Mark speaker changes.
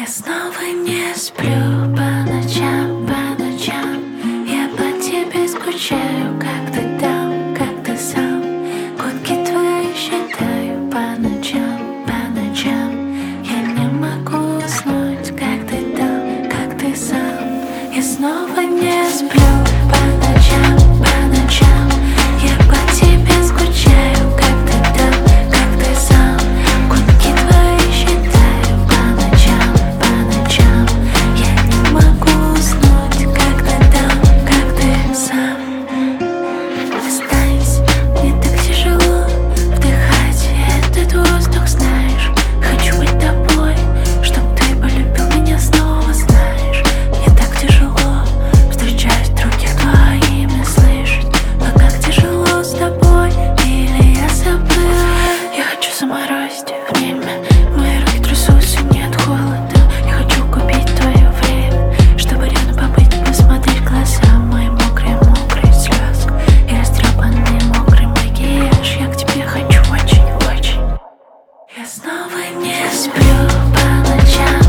Speaker 1: Я снова не сплю по ночам, по ночам. Я по тебе скучаю, как ты там, как ты сам. Гудки твои считаю по ночам, по ночам. Я не могу уснуть, как ты там, как ты сам. Я снова не сплю по ночам, по ночам. Я по тебе скучаю, как ты там, как ты сам. Гудки твои считаю по ночам, по ночам. Я не могу уснуть, как ты там, как ты сам. Останься, мне так тяжело вдыхать этот воздух, знаешь. Хочу быть тобой, чтоб ты полюбил меня снова, знаешь. Мне так тяжело встречать других твоими слышать. А как тяжело с тобой, или я забыла. Я хочу заморозить время, мои руки трясутся не от холода. Я хочу купить твое время, чтобы рядом побыть, посмотреть в глаза мои мокрые слезы и растрепанный мокрый макияж. Я к тебе хочу очень-очень. Я снова не сплю по ночам.